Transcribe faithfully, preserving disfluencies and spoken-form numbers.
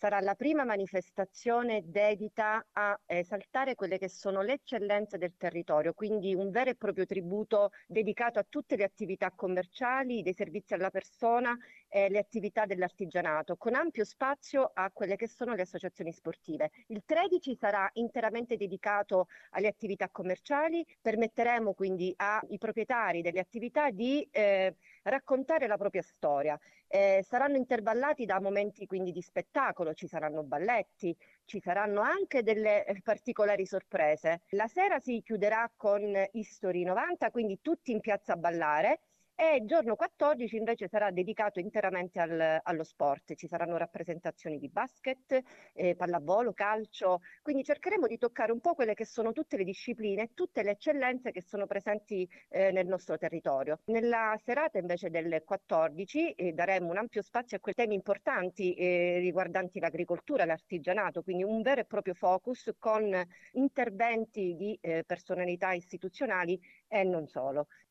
sarà la prima manifestazione dedita a esaltare quelle che sono le eccellenze del territorio, quindi un vero e proprio tributo dedicato a tutte le attività commerciali, dei servizi alla persona e le attività dell'artigianato, con ampio spazio a quelle che sono le associazioni sportive. Il tredici sarà interamente dedicato alle attività commerciali, permetteremo quindi ai proprietari delle attività di eh, raccontare la propria storia. Eh, saranno intervallati da momenti quindi di spettacolo, ci saranno balletti, ci saranno anche delle eh, particolari sorprese. La sera si chiuderà con History novanta, quindi tutti in piazza a ballare. E il giorno quattordici invece sarà dedicato interamente al- allo sport. Ci saranno rappresentazioni di basket, eh, pallavolo, calcio. Quindi cercheremo di toccare un po' quelle che sono tutte le discipline, tutte le eccellenze che sono presenti eh, nel nostro territorio. Nella serata invece del quattordici eh, daremo un ampio spazio a quei temi importanti eh, riguardanti l'agricoltura, l'artigianato, quindi un vero e proprio focus con interventi di eh, personalità istituzionali e non solo.